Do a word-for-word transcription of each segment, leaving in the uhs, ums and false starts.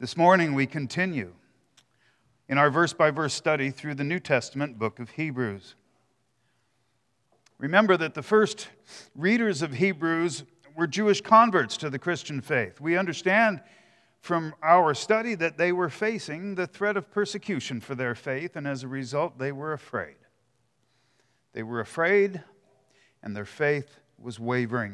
This morning we continue in our verse-by-verse study through the New Testament book of Hebrews. Remember that the first readers of Hebrews were Jewish converts to the Christian faith. We understand from our study that they were facing the threat of persecution for their faith, and as a result, they were afraid. They were afraid, and their faith was wavering.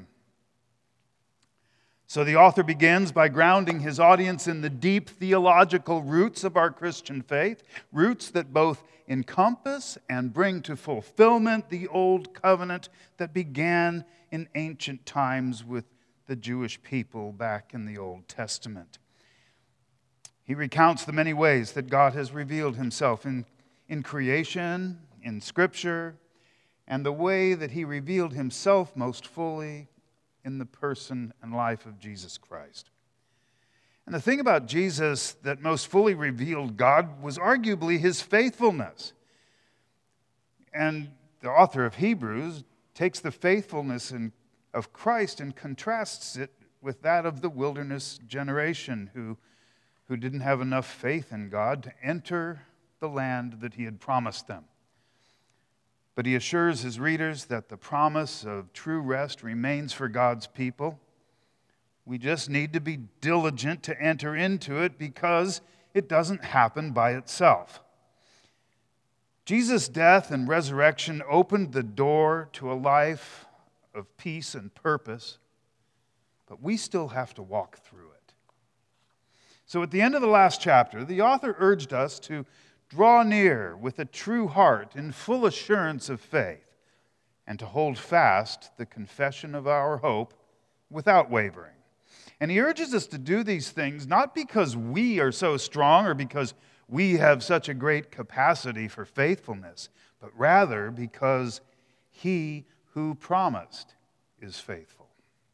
So the author begins by grounding his audience in the deep theological roots of our Christian faith, roots that both encompass and bring to fulfillment the old covenant that began in ancient times with the Jewish people back in the Old Testament. He recounts the many ways that God has revealed himself in, in creation, in Scripture, and the way that he revealed himself most fully in the person and life of Jesus Christ. And the thing about Jesus that most fully revealed God was arguably his faithfulness. And the author of Hebrews takes the faithfulness in, of Christ and contrasts it with that of the wilderness generation who, who didn't have enough faith in God to enter the land that he had promised them. But he assures his readers that the promise of true rest remains for God's people. We just need to be diligent to enter into it because it doesn't happen by itself. Jesus' death and resurrection opened the door to a life of peace and purpose, but we still have to walk through it. So at the end of the last chapter, the author urged us to draw near with a true heart in full assurance of faith, and to hold fast the confession of our hope without wavering. And he urges us to do these things not because we are so strong or because we have such a great capacity for faithfulness, but rather because he who promised is faithful.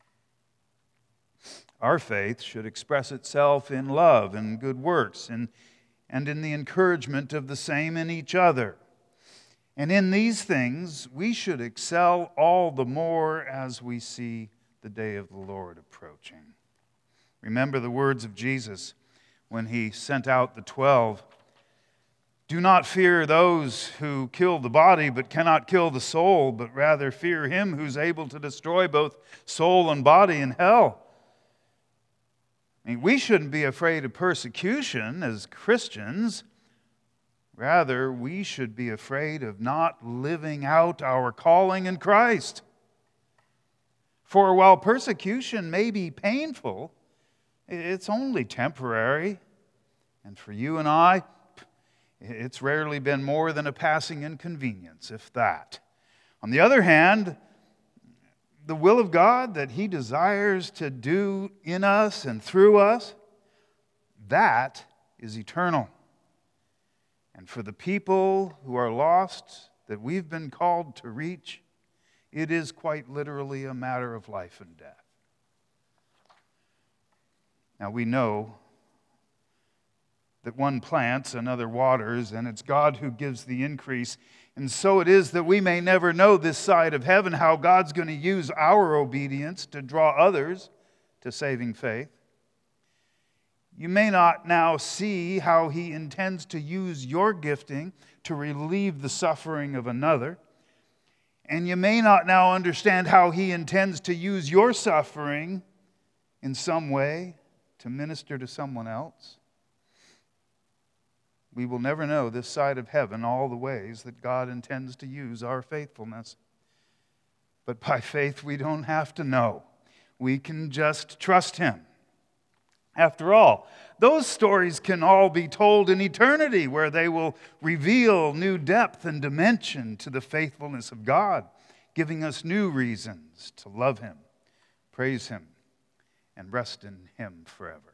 Our faith should express itself in love and good works, and and in the encouragement of the same in each other. And in these things, we should excel all the more as we see the day of the Lord approaching. Remember the words of Jesus when he sent out the twelve. Do not fear those who kill the body but cannot kill the soul, but rather fear him who's able to destroy both soul and body in hell. I mean, we shouldn't be afraid of persecution as Christians. Rather, we should be afraid of not living out our calling in Christ. For while persecution may be painful, it's only temporary. And for you and I, it's rarely been more than a passing inconvenience, if that. On the other hand, the will of God that he desires to do in us and through us, that is eternal. And for the people who are lost that we've been called to reach, it is quite literally a matter of life and death. Now we know that one plants, another waters, and it's God who gives the increase. And so it is that we may never know this side of heaven how God's going to use our obedience to draw others to saving faith. You may not now see how he intends to use your gifting to relieve the suffering of another. And you may not now understand how he intends to use your suffering in some way to minister to someone else. We will never know this side of heaven all the ways that God intends to use our faithfulness. But by faith, we don't have to know. We can just trust him. After all, those stories can all be told in eternity, where they will reveal new depth and dimension to the faithfulness of God, giving us new reasons to love him, praise him, and rest in him forever.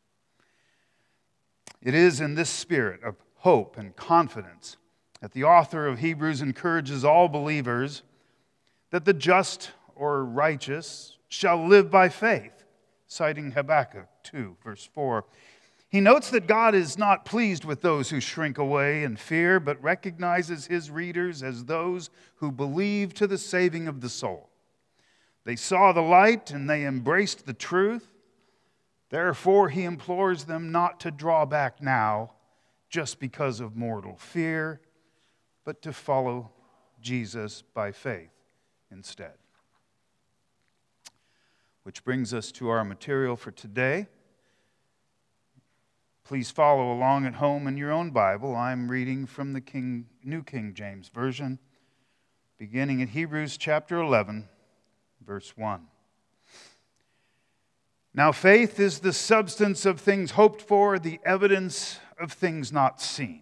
It is in this spirit of hope and confidence that the author of Hebrews encourages all believers that the just or righteous shall live by faith, citing Habakkuk two, verse four. He notes that God is not pleased with those who shrink away in fear, but recognizes his readers as those who believe to the saving of the soul. They saw the light and they embraced the truth. Therefore, he implores them not to draw back now just because of mortal fear, but to follow Jesus by faith instead. Which brings us to our material for today. Please follow along at home in your own Bible. I'm reading from the King, New King James Version, beginning at Hebrews chapter eleven, verse one. Now faith is the substance of things hoped for, the evidence of things not seen.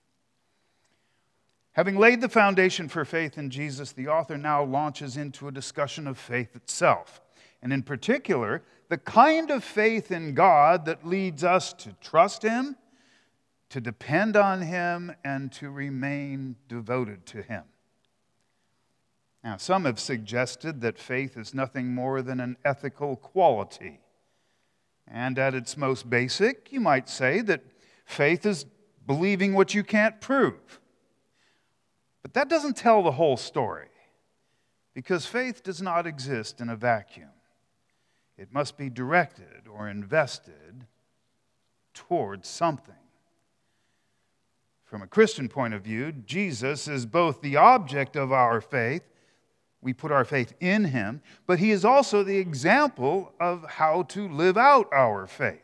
Having laid the foundation for faith in Jesus, the author now launches into a discussion of faith itself, and in particular, the kind of faith in God that leads us to trust Him, to depend on Him, and to remain devoted to Him. Now, some have suggested that faith is nothing more than an ethical quality. And at its most basic, you might say that faith is believing what you can't prove. But that doesn't tell the whole story, because faith does not exist in a vacuum. It must be directed or invested towards something. From a Christian point of view, Jesus is both the object of our faith. We put our faith in Him, but He is also the example of how to live out our faith.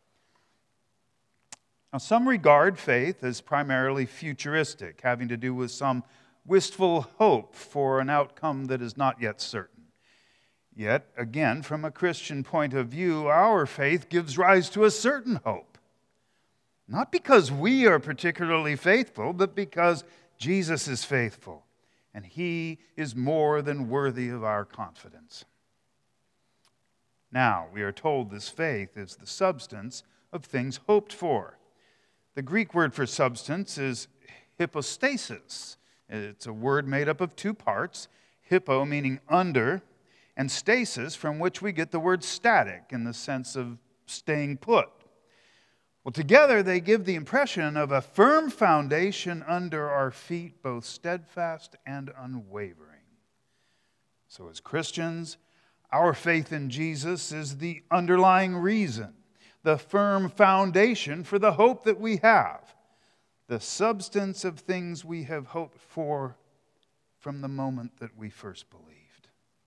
Now, some regard faith as primarily futuristic, having to do with some wistful hope for an outcome that is not yet certain. Yet, again, from a Christian point of view, our faith gives rise to a certain hope. Not because we are particularly faithful, but because Jesus is faithful. And He is more than worthy of our confidence. Now, we are told this faith is the substance of things hoped for. The Greek word for substance is hypostasis. It's a word made up of two parts, hypo meaning under, and stasis, from which we get the word static in the sense of staying put. Well, together they give the impression of a firm foundation under our feet, both steadfast and unwavering. So as Christians, our faith in Jesus is the underlying reason, the firm foundation for the hope that we have, the substance of things we have hoped for from the moment that we first believed.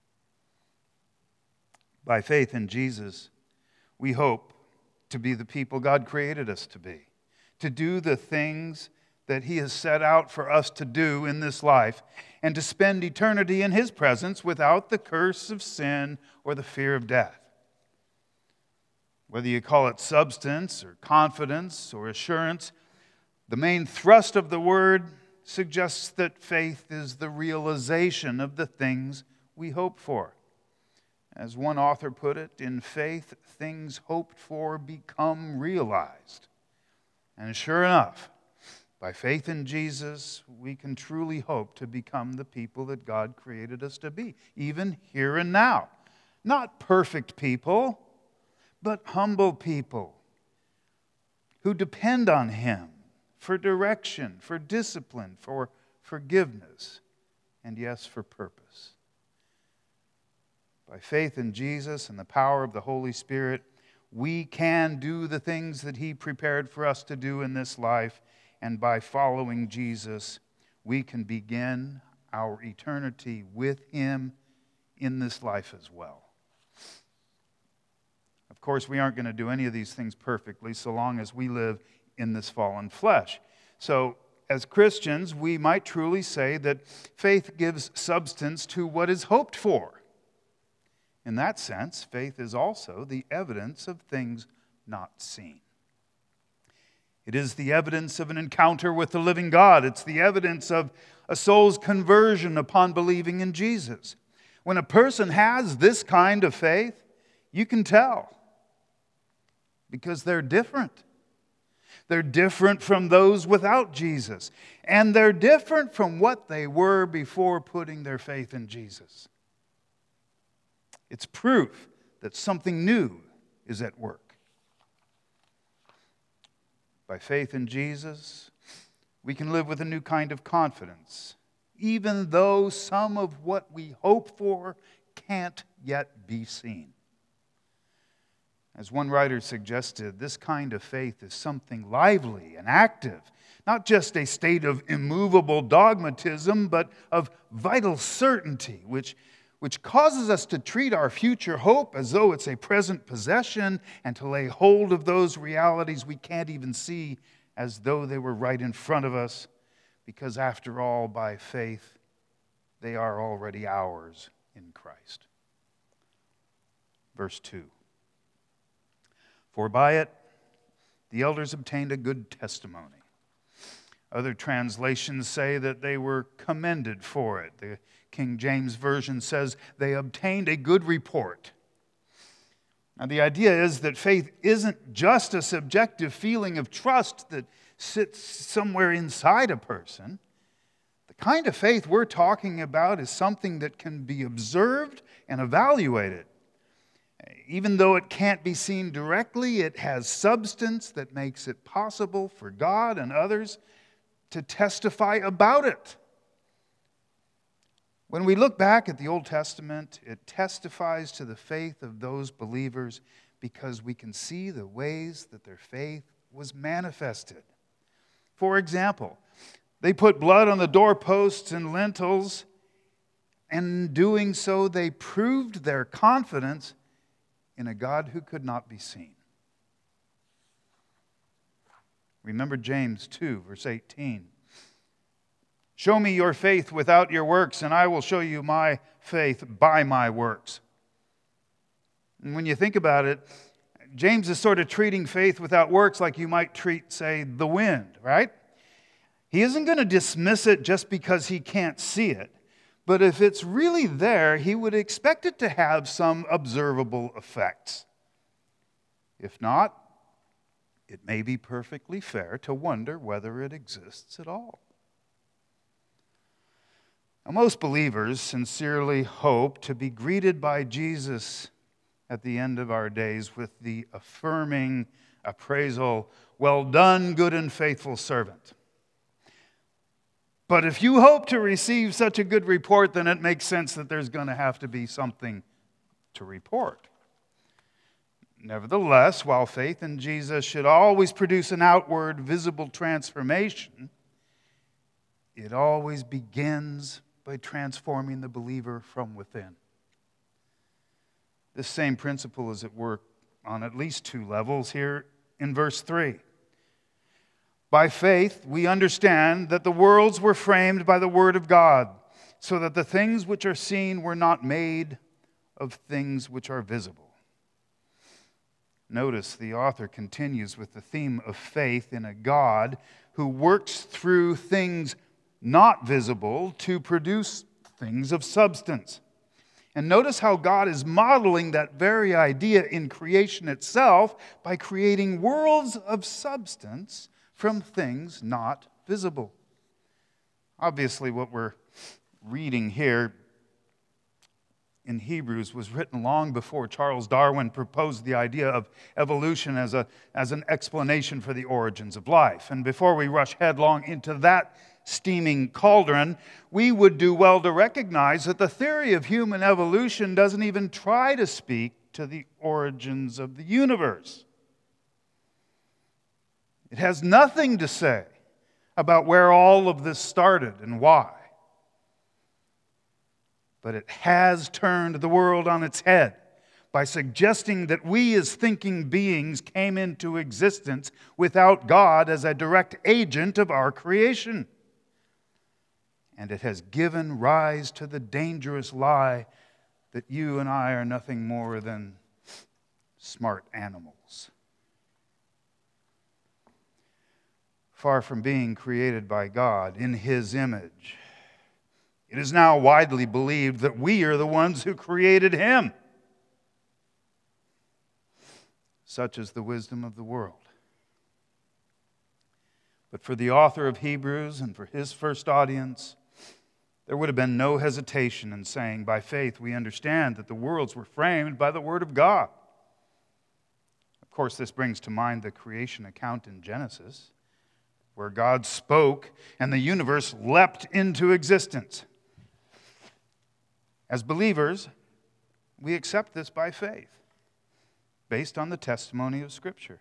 By faith in Jesus, we hope to be the people God created us to be, to do the things that He has set out for us to do in this life, and to spend eternity in His presence without the curse of sin or the fear of death. Whether you call it substance or confidence or assurance, the main thrust of the word suggests that faith is the realization of the things we hope for. As one author put it, in faith, things hoped for become realized. And sure enough, by faith in Jesus, we can truly hope to become the people that God created us to be, even here and now. Not perfect people, but humble people who depend on Him for direction, for discipline, for forgiveness, and yes, for purpose. By faith in Jesus and the power of the Holy Spirit, we can do the things that He prepared for us to do in this life, and by following Jesus, we can begin our eternity with Him in this life as well. Of course, we aren't going to do any of these things perfectly so long as we live in this fallen flesh. So, as Christians, we might truly say that faith gives substance to what is hoped for. In that sense, faith is also the evidence of things not seen. It is the evidence of an encounter with the living God. It's the evidence of a soul's conversion upon believing in Jesus. When a person has this kind of faith, you can tell, because they're different. They're different from those without Jesus, and they're different from what they were before putting their faith in Jesus. It's proof that something new is at work. By faith in Jesus, we can live with a new kind of confidence, even though some of what we hope for can't yet be seen. As one writer suggested, this kind of faith is something lively and active, not just a state of immovable dogmatism, but of vital certainty, which, which causes us to treat our future hope as though it's a present possession and to lay hold of those realities we can't even see as though they were right in front of us, because after all, by faith, they are already ours in Christ. Verse two. For by it the elders obtained a good testimony. Other translations say that they were commended for it. The King James Version says they obtained a good report. Now, the idea is that faith isn't just a subjective feeling of trust that sits somewhere inside a person. The kind of faith we're talking about is something that can be observed and evaluated. Even though it can't be seen directly, it has substance that makes it possible for God and others to testify about it. When we look back at the Old Testament, it testifies to the faith of those believers because we can see the ways that their faith was manifested. For example, they put blood on the doorposts and lintels, and in doing so, they proved their confidence in a God who could not be seen. Remember James two, verse eighteen. Show me your faith without your works, and I will show you my faith by my works. And when you think about it, James is sort of treating faith without works like you might treat, say, the wind, right? He isn't going to dismiss it just because he can't see it. But if it's really there, he would expect it to have some observable effects. If not, it may be perfectly fair to wonder whether it exists at all. Now, most believers sincerely hope to be greeted by Jesus at the end of our days with the affirming appraisal, "Well done, good and faithful servant." But if you hope to receive such a good report, then it makes sense that there's going to have to be something to report. Nevertheless, while faith in Jesus should always produce an outward, visible transformation, it always begins by transforming the believer from within. This same principle is at work on at least two levels here in verse three. By faith, we understand that the worlds were framed by the Word of God, so that the things which are seen were not made of things which are visible. Notice the author continues with the theme of faith in a God who works through things not visible to produce things of substance. And notice how God is modeling that very idea in creation itself by creating worlds of substance from things not visible. Obviously, what we're reading here in Hebrews was written long before Charles Darwin proposed the idea of evolution as a, as an explanation for the origins of life. And before we rush headlong into that steaming cauldron, we would do well to recognize that the theory of human evolution doesn't even try to speak to the origins of the universe. It has nothing to say about where all of this started and why. But it has turned the world on its head by suggesting that we as thinking beings came into existence without God as a direct agent of our creation. And it has given rise to the dangerous lie that you and I are nothing more than smart animals. Far from being created by God in His image, it is now widely believed that we are the ones who created Him. Such is the wisdom of the world. But for the author of Hebrews and for his first audience, there would have been no hesitation in saying, by faith we understand that the worlds were framed by the Word of God. Of course, this brings to mind the creation account in Genesis, where God spoke and the universe leapt into existence. As believers, we accept this by faith, based on the testimony of Scripture.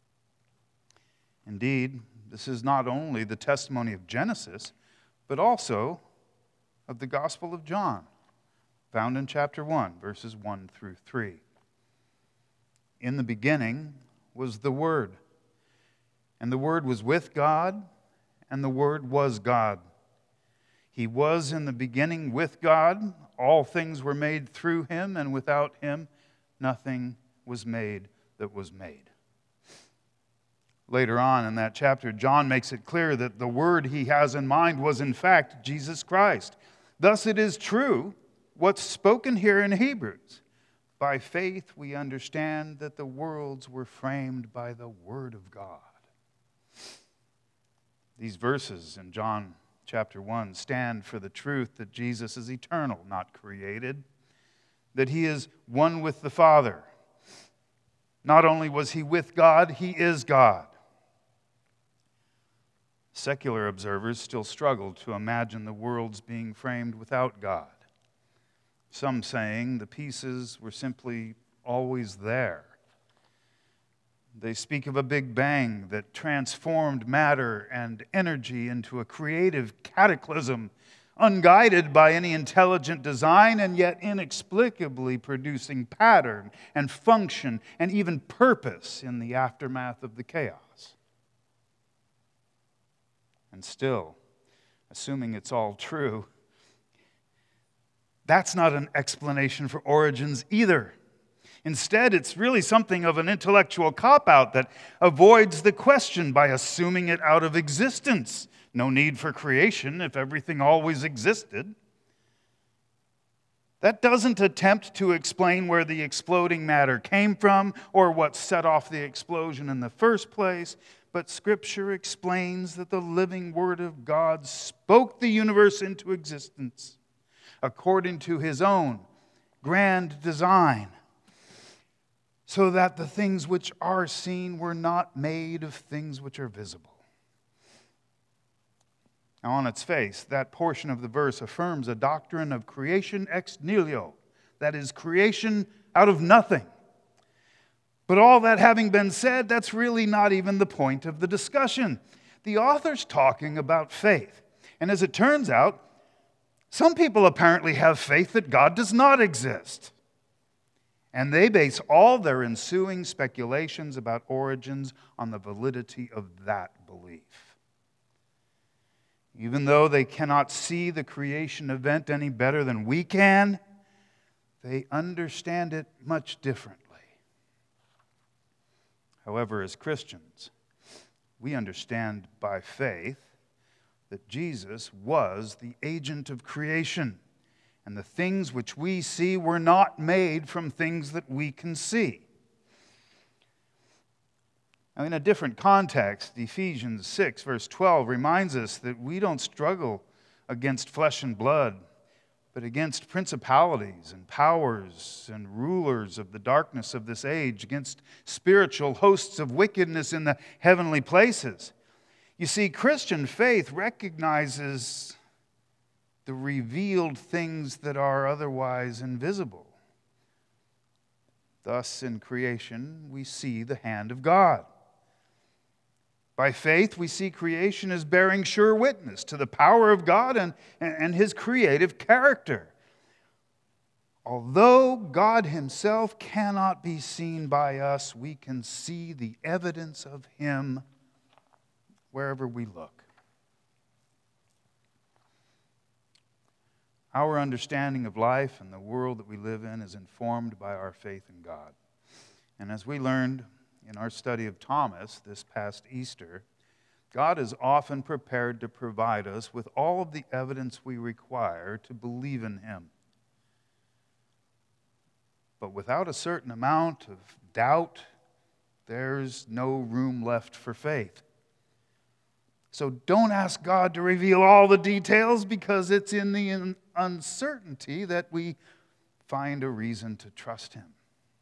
Indeed, this is not only the testimony of Genesis, but also of the Gospel of John, found in chapter one, verses one through three. In the beginning was the Word, and the Word was with God, and the Word was God. He was in the beginning with God. All things were made through Him, and without Him nothing was made that was made. Later on in that chapter, John makes it clear that the Word he has in mind was in fact Jesus Christ. Thus it is true what's spoken here in Hebrews. By faith we understand that the worlds were framed by the Word of God. These verses in John chapter one stand for the truth that Jesus is eternal, not created, that He is one with the Father. Not only was He with God, He is God. Secular observers still struggle to imagine the worlds being framed without God. Some saying the pieces were simply always there. They speak of a big bang that transformed matter and energy into a creative cataclysm, unguided by any intelligent design and yet inexplicably producing pattern and function and even purpose in the aftermath of the chaos. And still, assuming it's all true, that's not an explanation for origins either. Instead, it's really something of an intellectual cop-out that avoids the question by assuming it out of existence. No need for creation if everything always existed. That doesn't attempt to explain where the exploding matter came from or what set off the explosion in the first place, but Scripture explains that the living Word of God spoke the universe into existence according to His own grand design, so that the things which are seen were not made of things which are visible. Now, on its face, that portion of the verse affirms a doctrine of creation ex nihilo, that is, creation out of nothing. But all that having been said, that's really not even the point of the discussion. The author's talking about faith. And as it turns out, some people apparently have faith that God does not exist. And they base all their ensuing speculations about origins on the validity of that belief. Even though they cannot see the creation event any better than we can, they understand it much differently. However, as Christians, we understand by faith that Jesus was the agent of creation, and the things which we see were not made from things that we can see. Now, in a different context, Ephesians six, verse twelve reminds us that we don't struggle against flesh and blood, but against principalities and powers and rulers of the darkness of this age, against spiritual hosts of wickedness in the heavenly places. You see, Christian faith recognizes the revealed things that are otherwise invisible. Thus, in creation, we see the hand of God. By faith, we see creation as bearing sure witness to the power of God and, and His creative character. Although God Himself cannot be seen by us, we can see the evidence of Him wherever we look. Our understanding of life and the world that we live in is informed by our faith in God. And as we learned in our study of Thomas this past Easter, God is often prepared to provide us with all of the evidence we require to believe in Him. But without a certain amount of doubt, there's no room left for faith. So don't ask God to reveal all the details, because it's in the uncertainty that we find a reason to trust Him.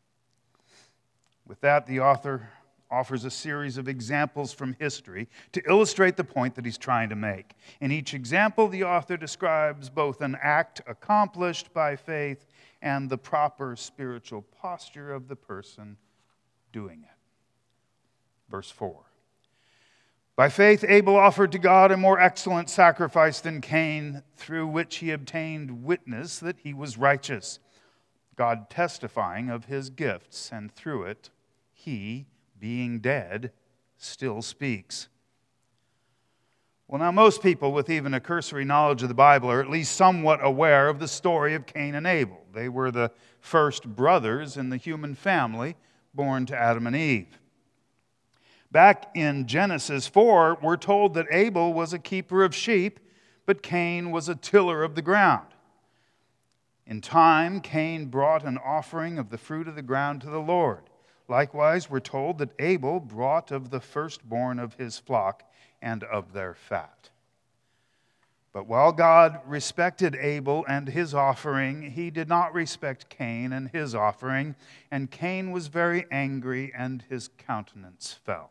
With that, the author offers a series of examples from history to illustrate the point that he's trying to make. In each example, the author describes both an act accomplished by faith and the proper spiritual posture of the person doing it. Verse four. By faith Abel offered to God a more excellent sacrifice than Cain, through which he obtained witness that he was righteous, God testifying of his gifts, and through it he, being dead, still speaks. Well, now most people with even a cursory knowledge of the Bible are at least somewhat aware of the story of Cain and Abel. They were the first brothers in the human family born to Adam and Eve. Back in Genesis four, we're told that Abel was a keeper of sheep, but Cain was a tiller of the ground. In time, Cain brought an offering of the fruit of the ground to the Lord. Likewise, we're told that Abel brought of the firstborn of his flock and of their fat. But while God respected Abel and his offering, he did not respect Cain and his offering, and Cain was very angry and his countenance fell.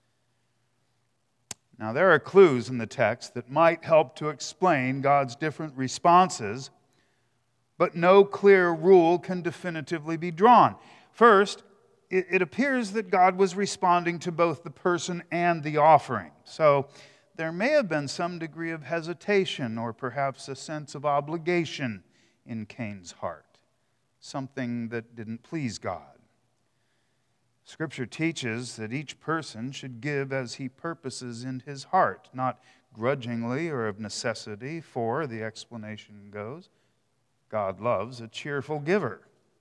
Now, there are clues in the text that might help to explain God's different responses, but no clear rule can definitively be drawn. First, it appears that God was responding to both the person and the offering. So there may have been some degree of hesitation or perhaps a sense of obligation in Cain's heart, something that didn't please God. Scripture teaches that each person should give as he purposes in his heart, not grudgingly or of necessity, for, the explanation goes, God loves a cheerful giver.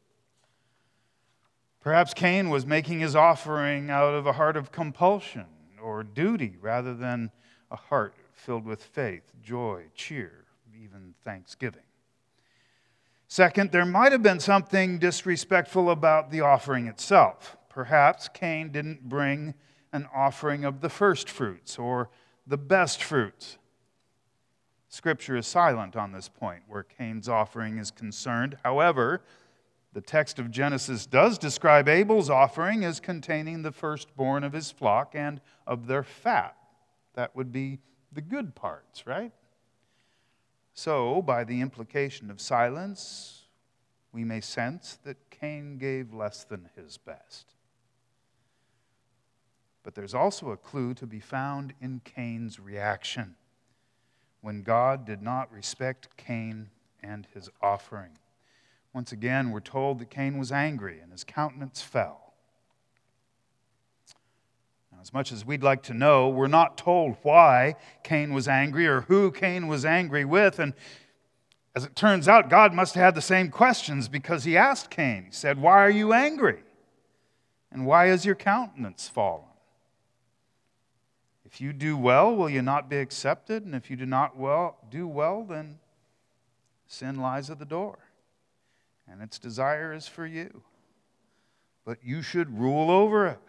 Perhaps Cain was making his offering out of a heart of compulsion or duty rather than a heart filled with faith, joy, cheer, even thanksgiving. Second, there might have been something disrespectful about the offering itself. Perhaps Cain didn't bring an offering of the first fruits or the best fruits. Scripture is silent on this point where Cain's offering is concerned. However, the text of Genesis does describe Abel's offering as containing the firstborn of his flock and of their fat. That would be the good parts, right? So, by the implication of silence, we may sense that Cain gave less than his best. But there's also a clue to be found in Cain's reaction when God did not respect Cain and his offering. Once again, we're told that Cain was angry and his countenance fell. Now, as much as we'd like to know, we're not told why Cain was angry or who Cain was angry with. And as it turns out, God must have had the same questions because he asked Cain. He said, "Why are you angry? And why is your countenance fallen? If you do well, will you not be accepted? And if you do not well, do well, then sin lies at the door, and its desire is for you. But you should rule over it."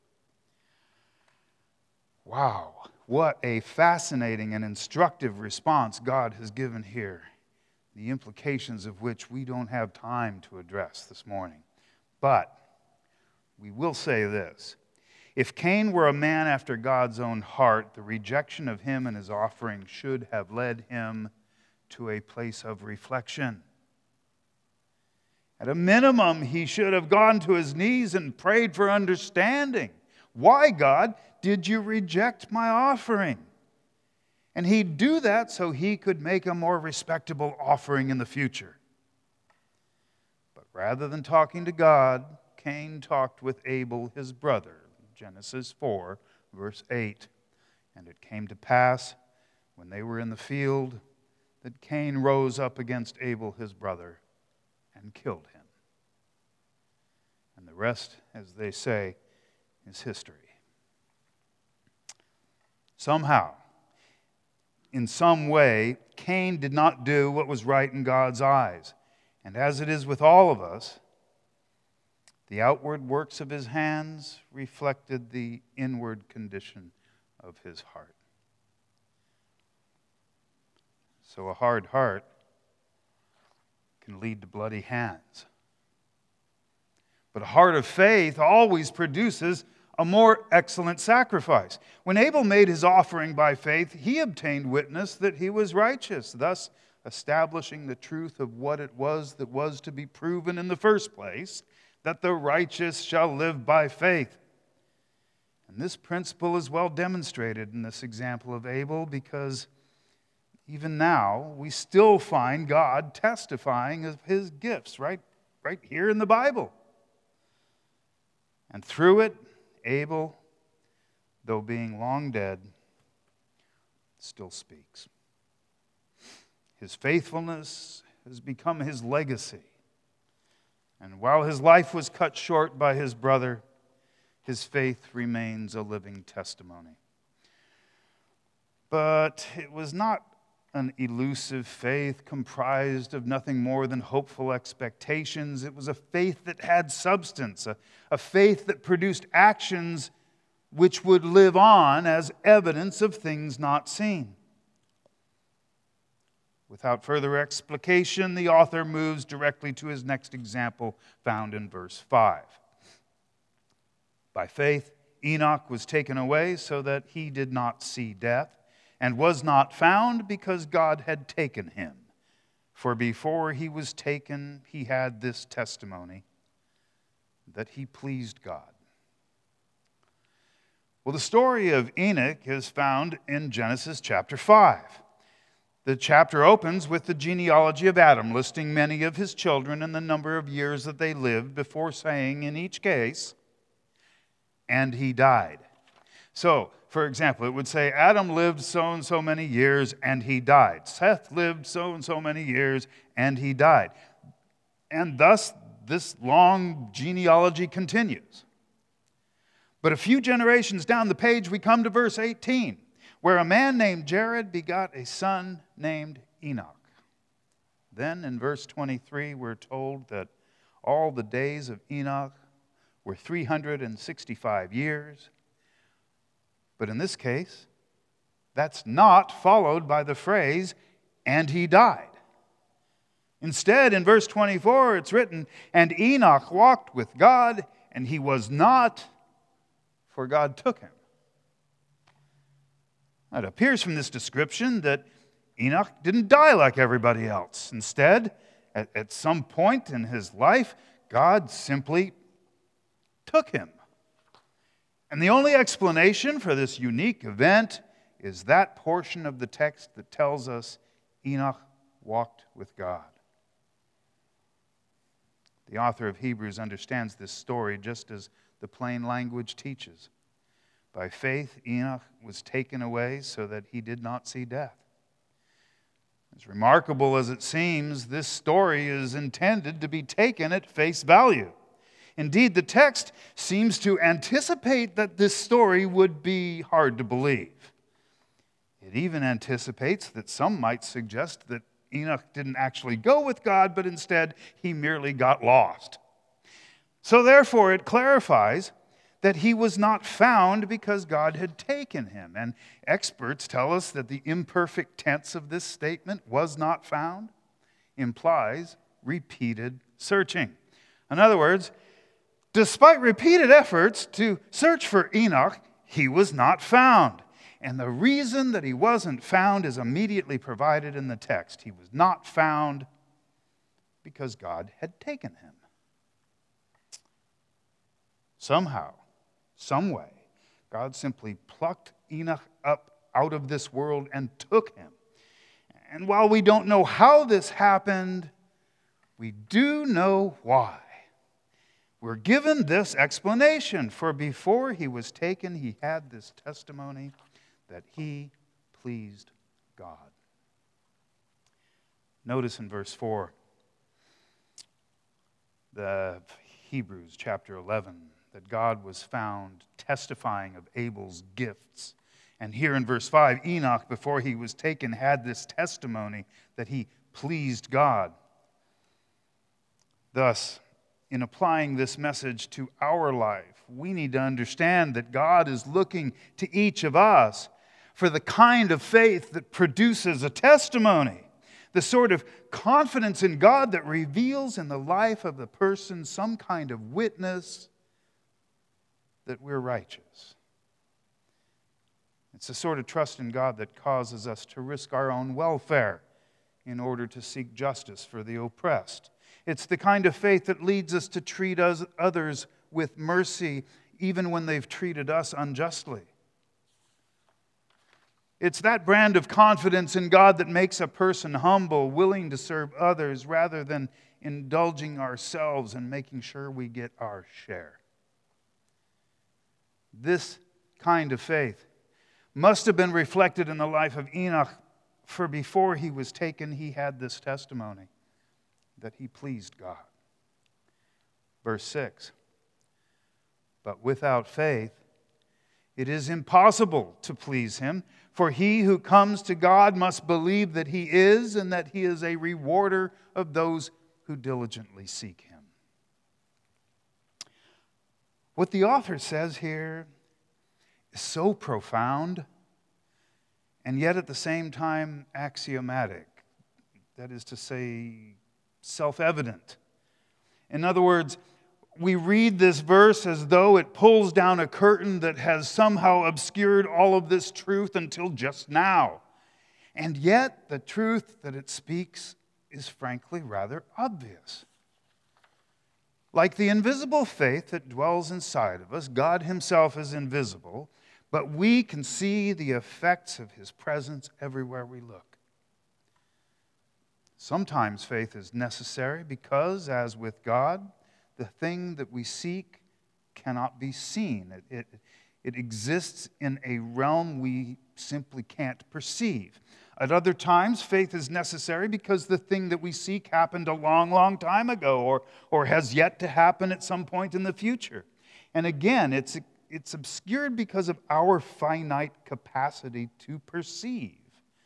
Wow, what a fascinating and instructive response God has given here, the implications of which we don't have time to address this morning. But we will say this. If Cain were a man after God's own heart, the rejection of him and his offering should have led him to a place of reflection. At a minimum, he should have gone to his knees and prayed for understanding. Why, God, did you reject my offering? And he'd do that so he could make a more respectable offering in the future. But rather than talking to God, Cain talked with Abel, his brother. Genesis four, verse eight. And it came to pass, when they were in the field, that Cain rose up against Abel, his brother, and killed him. And the rest, as they say, is history. Somehow, in some way, Cain did not do what was right in God's eyes. And as it is with all of us, the outward works of his hands reflected the inward condition of his heart. So a hard heart can lead to bloody hands. But a heart of faith always produces a more excellent sacrifice. When Abel made his offering by faith, he obtained witness that he was righteous, thus establishing the truth of what it was that was to be proven in the first place, that the righteous shall live by faith. And this principle is well demonstrated in this example of Abel, because even now we still find God testifying of his gifts right, right here in the Bible. And through it, Abel, though being long dead, still speaks. His faithfulness has become his legacy. And while his life was cut short by his brother, his faith remains a living testimony. But it was not an elusive faith comprised of nothing more than hopeful expectations. It was a faith that had substance, a, a faith that produced actions which would live on as evidence of things not seen. Without further explication, the author moves directly to his next example found in verse five. By faith, Enoch was taken away so that he did not see death, and was not found because God had taken him. For before he was taken, he had this testimony, that he pleased God. Well, the story of Enoch is found in Genesis chapter five. The chapter opens with the genealogy of Adam, listing many of his children and the number of years that they lived, before saying in each case, and he died. So, for example, it would say Adam lived so and so many years and he died. Seth lived so and so many years and he died. And thus, this long genealogy continues. But a few generations down the page, we come to verse eighteen, where a man named Jared begot a son named Enoch. Then in verse twenty-three, we're told that all the days of Enoch were three hundred sixty-five years. But in this case, that's not followed by the phrase, and he died. Instead, in verse twenty-four, it's written, and Enoch walked with God, and he was not, for God took him. It appears from this description that Enoch didn't die like everybody else. Instead, at, at some point in his life, God simply took him. And the only explanation for this unique event is that portion of the text that tells us Enoch walked with God. The author of Hebrews understands this story just as the plain language teaches. By faith, Enoch was taken away so that he did not see death. As remarkable as it seems, this story is intended to be taken at face value. Indeed, the text seems to anticipate that this story would be hard to believe. It even anticipates that some might suggest that Enoch didn't actually go with God, but instead he merely got lost. So therefore, it clarifies that he was not found because God had taken him. And experts tell us that the imperfect tense of this statement, was not found, implies repeated searching. In other words, despite repeated efforts to search for Enoch, he was not found. And the reason that he wasn't found is immediately provided in the text. He was not found because God had taken him. Somehow, some way, God simply plucked Enoch up out of this world and took him. And while we don't know how this happened, we do know why. We're given this explanation, for before he was taken, he had this testimony that he pleased God. Notice in verse four, the Hebrews chapter eleven, that God was found testifying of Abel's gifts. And here in verse five, Enoch, before he was taken, had this testimony that he pleased God. Thus, in applying this message to our life, we need to understand that God is looking to each of us for the kind of faith that produces a testimony, the sort of confidence in God that reveals in the life of the person some kind of witness that we're righteous. It's the sort of trust in God that causes us to risk our own welfare in order to seek justice for the oppressed. It's the kind of faith that leads us to treat us, others with mercy, even when they've treated us unjustly. It's that brand of confidence in God that makes a person humble, willing to serve others, rather than indulging ourselves and making sure we get our share. This kind of faith must have been reflected in the life of Enoch, for before he was taken, he had this testimony that he pleased God. Verse six, but without faith, it is impossible to please him, for he who comes to God must believe that he is, and that he is a rewarder of those who diligently seek him. What the author says here is so profound, and yet at the same time axiomatic. That is to say, self-evident. In other words, we read this verse as though it pulls down a curtain that has somehow obscured all of this truth until just now. And yet, the truth that it speaks is frankly rather obvious. Like the invisible faith that dwells inside of us, God himself is invisible, but we can see the effects of his presence everywhere we look. Sometimes faith is necessary because, as with God, the thing that we seek cannot be seen. It, it, it exists in a realm we simply can't perceive. At other times, faith is necessary because the thing that we seek happened a long, long time ago, or, or has yet to happen at some point in the future. And again, it's, it's obscured because of our finite capacity to perceive.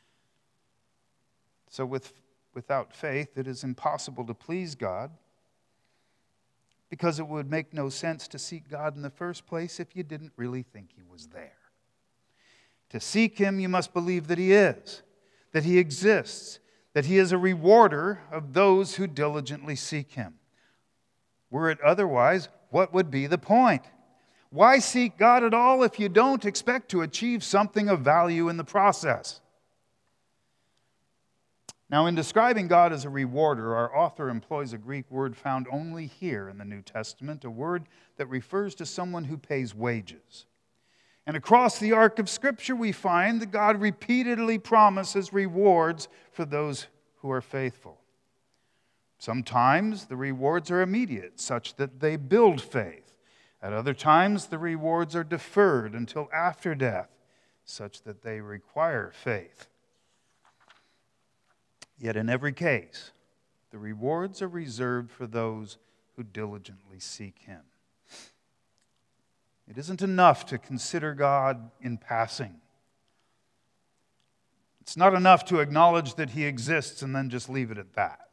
So with, without faith, it is impossible to please God, because it would make no sense to seek God in the first place if you didn't really think he was there. To seek him, you must believe that he is, that he exists, that he is a rewarder of those who diligently seek him. Were it otherwise, what would be the point? Why seek God at all if you don't expect to achieve something of value in the process? Now, in describing God as a rewarder, our author employs a Greek word found only here in the New Testament, a word that refers to someone who pays wages. And across the arc of Scripture, we find that God repeatedly promises rewards for those who are faithful. Sometimes the rewards are immediate, such that they build faith. At other times, the rewards are deferred until after death, such that they require faith. Yet in every case, the rewards are reserved for those who diligently seek him. It isn't enough to consider God in passing. It's not enough to acknowledge that he exists and then just leave it at that.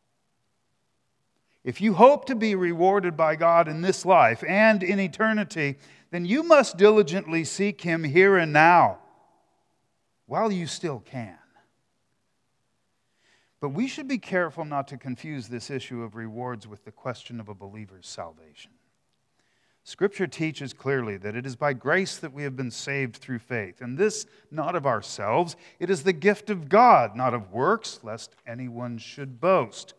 If you hope to be rewarded by God in this life and in eternity, then you must diligently seek him here and now, while you still can. But we should be careful not to confuse this issue of rewards with the question of a believer's salvation. Scripture teaches clearly that it is by grace that we have been saved through faith, and this not of ourselves. It is the gift of God, not of works, lest anyone should boast.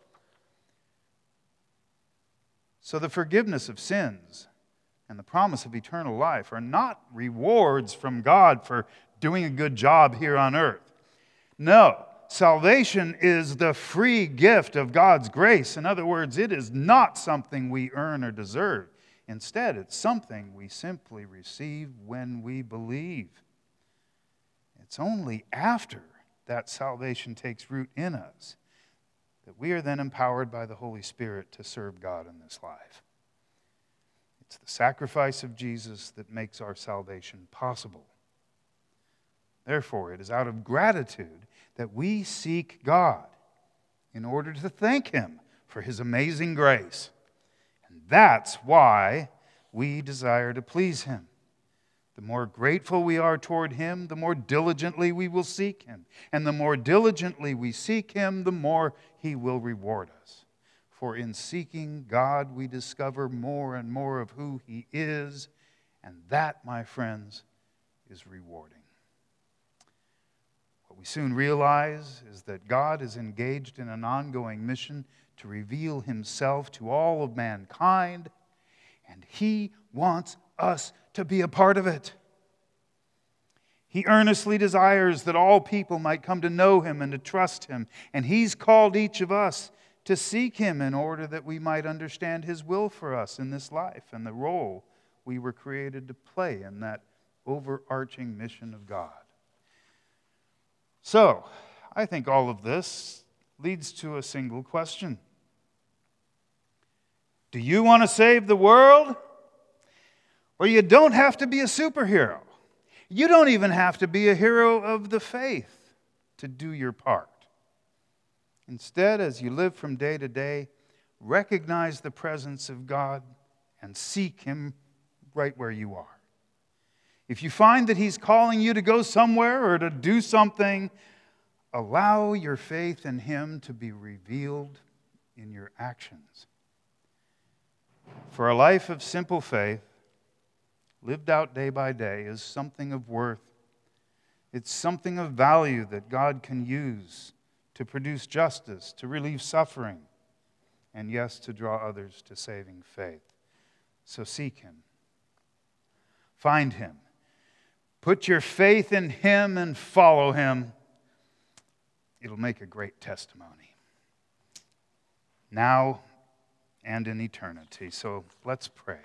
So the forgiveness of sins and the promise of eternal life are not rewards from God for doing a good job here on earth. No. Salvation is the free gift of God's grace. In other words, it is not something we earn or deserve. Instead, it's something we simply receive when we believe. It's only after that salvation takes root in us that we are then empowered by the Holy Spirit to serve God in this life. It's the sacrifice of Jesus that makes our salvation possible. Therefore, it is out of gratitude that we seek God in order to thank him for his amazing grace. And that's why we desire to please him. The more grateful we are toward him, the more diligently we will seek him. And the more diligently we seek him, the more he will reward us. For in seeking God, we discover more and more of who he is. And that, my friends, is rewarding. What we soon realize is that God is engaged in an ongoing mission to reveal himself to all of mankind, and he wants us to be a part of it. He earnestly desires that all people might come to know him and to trust him, and he's called each of us to seek him in order that we might understand his will for us in this life and the role we were created to play in that overarching mission of God. So, I think all of this leads to a single question. Do you want to save the world? Or you don't have to be a superhero. You don't even have to be a hero of the faith to do your part. Instead, as you live from day to day, recognize the presence of God and seek him right where you are. If you find that he's calling you to go somewhere or to do something, allow your faith in him to be revealed in your actions. For a life of simple faith, lived out day by day, is something of worth. It's something of value that God can use to produce justice, to relieve suffering, and yes, to draw others to saving faith. So seek him. Find him. Put your faith in him and follow him. It'll make a great testimony, now and in eternity. So let's pray.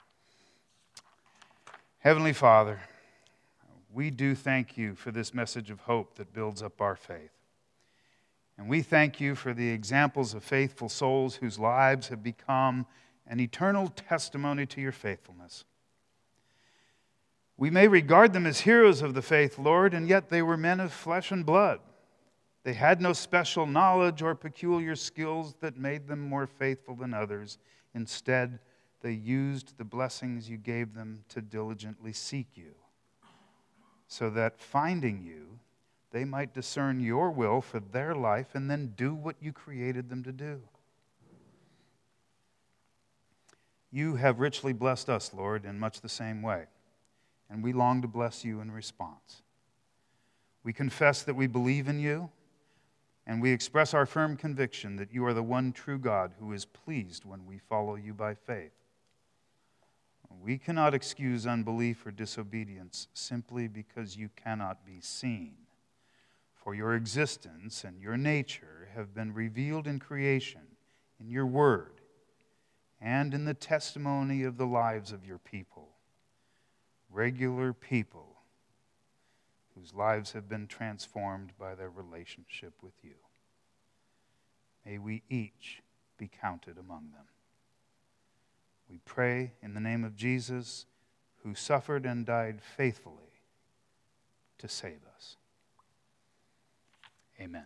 Heavenly Father, we do thank you for this message of hope that builds up our faith. And we thank you for the examples of faithful souls whose lives have become an eternal testimony to your faithfulness. We may regard them as heroes of the faith, Lord, and yet they were men of flesh and blood. They had no special knowledge or peculiar skills that made them more faithful than others. Instead, they used the blessings you gave them to diligently seek you, so that finding you, they might discern your will for their life and then do what you created them to do. You have richly blessed us, Lord, in much the same way, and we long to bless you in response. We confess that we believe in you, and we express our firm conviction that you are the one true God who is pleased when we follow you by faith. We cannot excuse unbelief or disobedience simply because you cannot be seen. For your existence and your nature have been revealed in creation, in your word, and in the testimony of the lives of your people. Regular people whose lives have been transformed by their relationship with you. May we each be counted among them. We pray in the name of Jesus, who suffered and died faithfully to save us. Amen.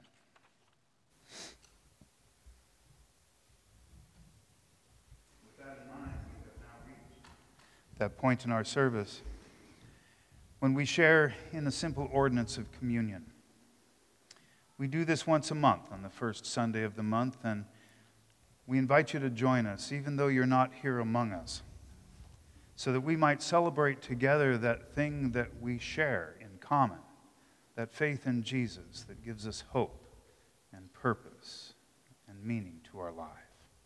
With that in mind, we have now reached that point in our service when we share in the simple ordinance of communion. We do this once a month on the first Sunday of the month, and we invite you to join us, even though you're not here among us, so that we might celebrate together that thing that we share in common, that faith in Jesus that gives us hope and purpose and meaning to our life.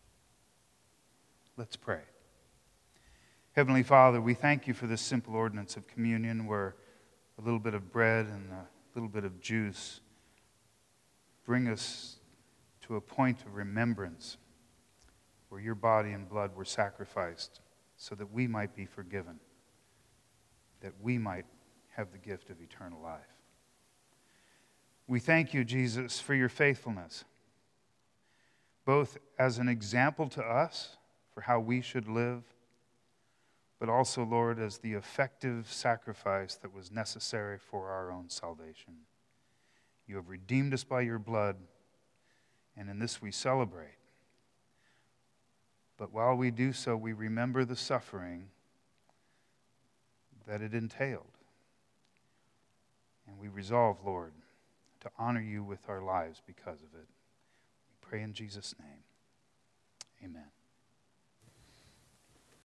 Let's pray. Heavenly Father, we thank you for this simple ordinance of communion where a little bit of bread and a little bit of juice bring us to a point of remembrance where your body and blood were sacrificed so that we might be forgiven, that we might have the gift of eternal life. We thank you, Jesus, for your faithfulness, both as an example to us for how we should live, but also, Lord, as the effective sacrifice that was necessary for our own salvation. You have redeemed us by your blood, and in this we celebrate. But while we do so, we remember the suffering that it entailed. And we resolve, Lord, to honor you with our lives because of it. We pray in Jesus' name. Amen.